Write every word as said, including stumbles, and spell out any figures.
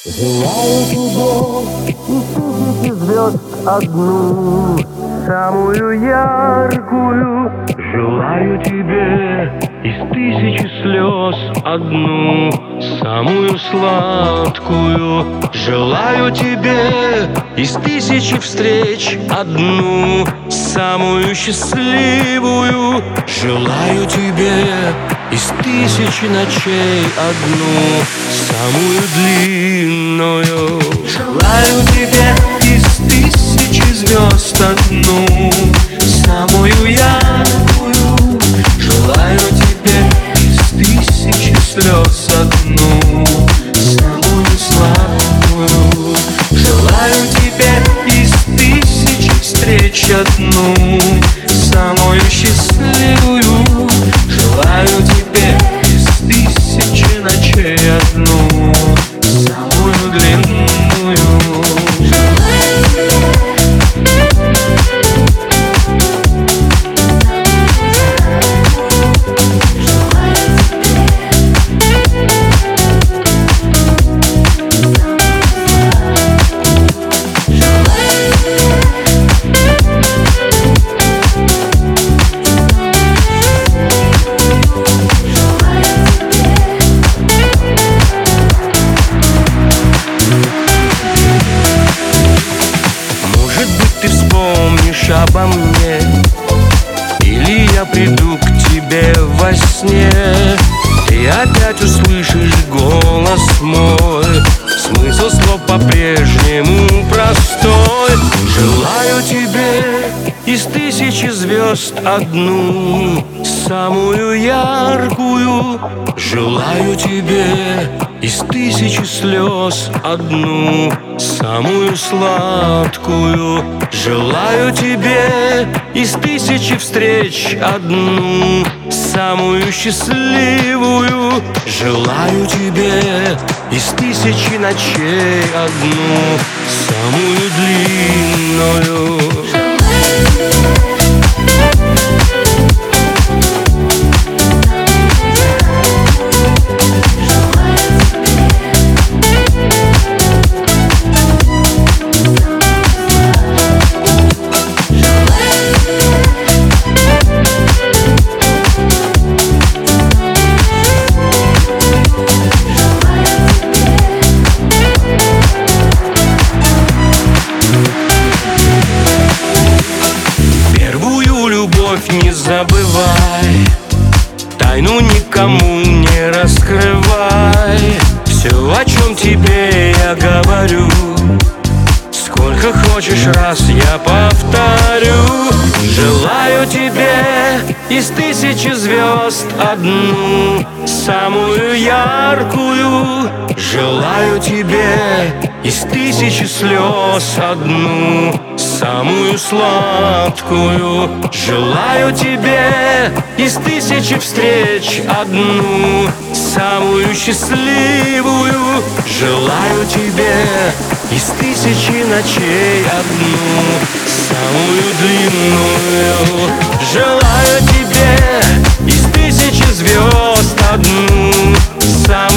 Желаю тебе из тысячи звезд одну, самую яркую. Желаю тебе из тысячи слез одну, самую сладкую. Желаю тебе из тысячи встреч одну, самую счастливую. Желаю тебе из тысячи ночей одну, самую длинную. Желаю тебе из тысячи звезд одну, самую яркую. Желаю тебе из тысячи слез одну, самую сладкую. Желаю тебе из тысячи встреч одну, самую счастливую. Желаю тебе из тысячи ночей одну, самую длинную. Ты вспомнишь обо мне, или я приду к тебе во сне. Ты опять услышишь голос мой, смысл слов по-прежнему простой. Желаю тебе из тысячи звезд одну, самую яркую. Желаю тебе из тысячи слез одну, самую сладкую. Желаю тебе из тысячи встреч одну, самую счастливую. Желаю тебе из тысячи ночей одну, самую длинную. Не забывай, тайну никому не раскрывай. Все, о чем тебе я говорю, сколько хочешь раз я повторю. Желаю тебе из тысячи звезд одну, самую яркую. Желаю тебе из тысячи слез одну, самую сладкую. Желаю тебе из тысячи встреч одну, самую счастливую. Желаю тебе из тысячи ночей одну, самую длинную. Желаю тебе из тысячи звезд одну, самую